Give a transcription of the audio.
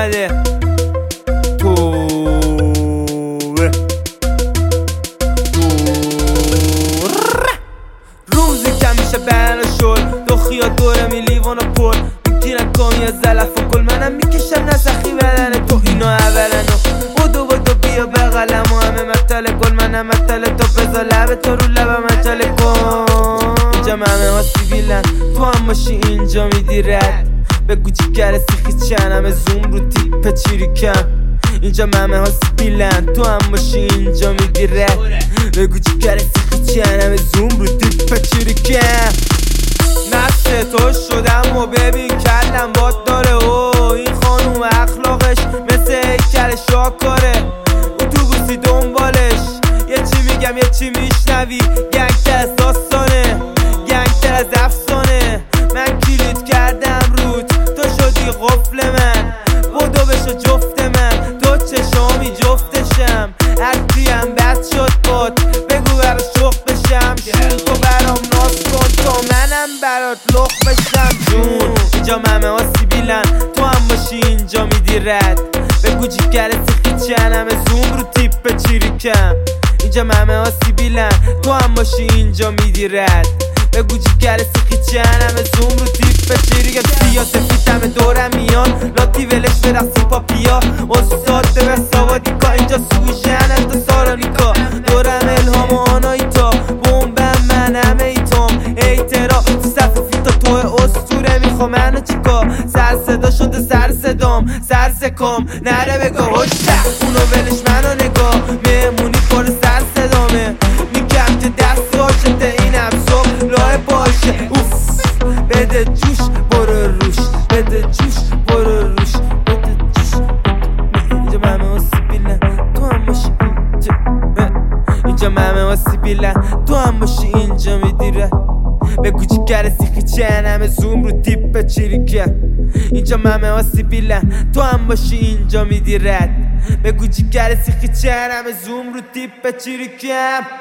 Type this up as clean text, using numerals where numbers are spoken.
اومده روزی که میشه بنا شد دو خیا دوره می لیوان و پر میگیرن کامی از زلف و گل منم میکشم نسخی بدن تو اینا اولنو بودو بیا بغلم و همه مطل گل منم مطل تو بزا لبه تو رو لبم مطل کن اینجا همه ها سیبیلن تو هم باشی اینجا میدی رد بگو جیگر سیخی چن همه زوم رو تیپ چیریکم اینجا همه ها سیبیلن تو هم باشی اینجا میدی رد بگو جیگر سیخی چن همه زوم رو تیپ چیریکم نفس تو شدم و ببین کلم باد داره و این خانوم اخلاقش مثل هیکل شاکاره اتوبوسی دنبالش یه چی میگم یه چی میشنوی گنگتر از داستانه گنگتر از افسانه من کلید کردم رود تو شدی قفل من بودو بشو جفت من تو چشامی جفتشم هرکیم بد شد باد بگو برا شخ بشم شون تو برام ناز کن تو منم برات لخ بشم جون اینجا همه ها سیبیلن تو هم باشی اینجا میدی رد بگو جیگر سیخی چن همه زوم رو تیپ چیریکم اینجا همه ها سیبیلن تو هم باشی اینجا میدی رد بگو جیگر سیخی چن همه زوم رو تیپ چیریکم سیاه سفید همه دورم میان لاتی ولش برقصی پاپیا استاد به سوادیکا اینجا سوژن انتا سارانیکا دورم الهام و آنایتا بومبم من همه ایتام ایترا تو صف فیتا تو استوره میخوام منو چیکا سر صدا شده سر صدام سر سکام نره بگا هشته اونو ولش منو نگاه مهمونی پر سر صدامه میگم که دست هاشته اینم صبح راه باشه اوف بده جوش برو روش بده جوش برو روش بده جوش اینجا همه ها سیبیلن تو هم باشی اینجا اینجا همه ها سیبیلن تو هم باشی اینجا میدیره بگو جیگر سیخی چن همه زوم رو تیپ چیریکم اینجا همه ها سیبیلن تو هم باشی اینجا میدی رد بگو جیگر سیخی چن همه زوم رو تیپ چیریکم